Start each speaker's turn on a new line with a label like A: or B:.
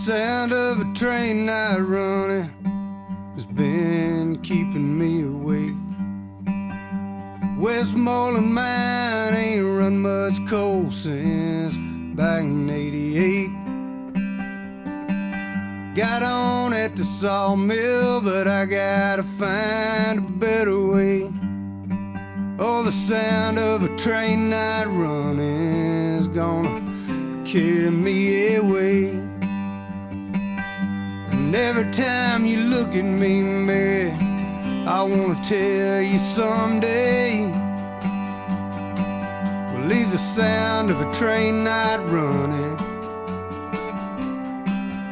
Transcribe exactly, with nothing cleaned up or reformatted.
A: sound of a train not running has been keeping me awake. Westmoreland mine ain't run much coal since back in eighty-eight. Got on at the sawmill, but I gotta find a better way. Oh, the sound of a train not running is gonna carry me away. And every time you look at me, Mary, I wanna tell you someday we'll leave the sound of a train not running